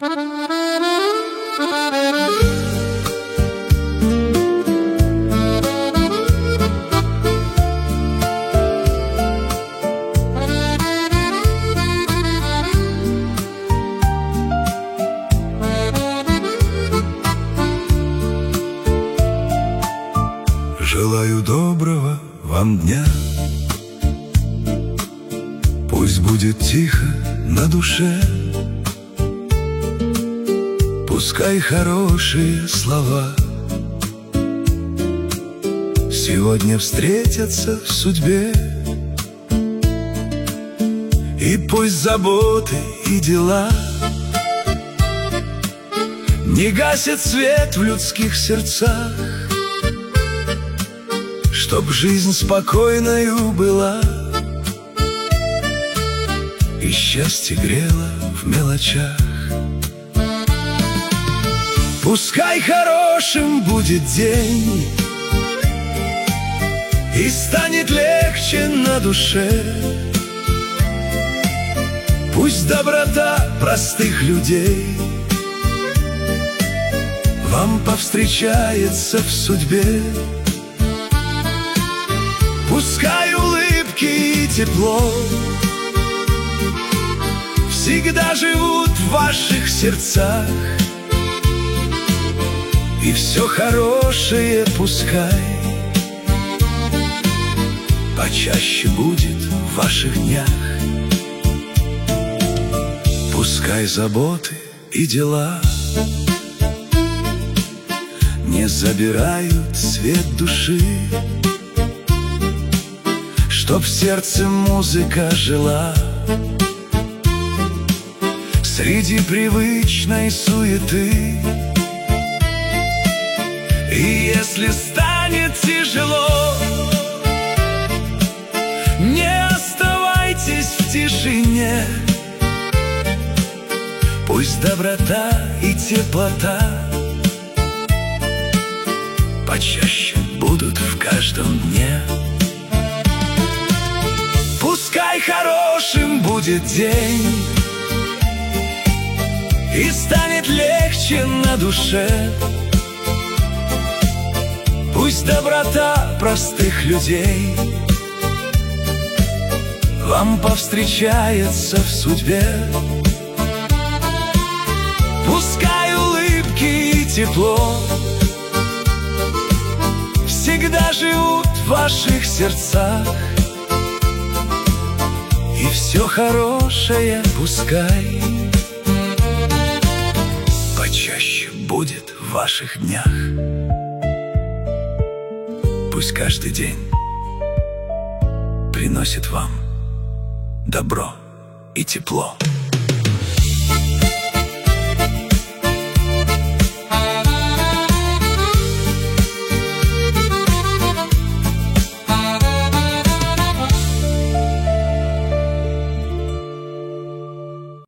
Желаю доброго вам дня. Пусть будет тихо на душе, пускай хорошие слова сегодня встретятся в судьбе. И пусть заботы и дела не гасят свет в людских сердцах, чтоб жизнь спокойною была и счастье грело в мелочах. Пускай хорошим будет день и станет легче на душе. Пусть доброта простых людей вам повстречается в судьбе. Пускай улыбки и тепло всегда живут в ваших сердцах, и все хорошее пускай почаще будет в ваших днях. Пускай заботы и дела не забирают свет души, чтоб в сердце музыка жила среди привычной суеты. И если станет тяжело, не оставайтесь в тишине. Пусть доброта и теплота почаще будут в каждом дне. Пускай хорошим будет день и станет легче на душе. Пусть доброта простых людей вам повстречается в судьбе. Пускай улыбки и тепло всегда живут в ваших сердцах, и все хорошее пускай почаще будет в ваших днях. Пусть каждый день приносит вам добро и тепло.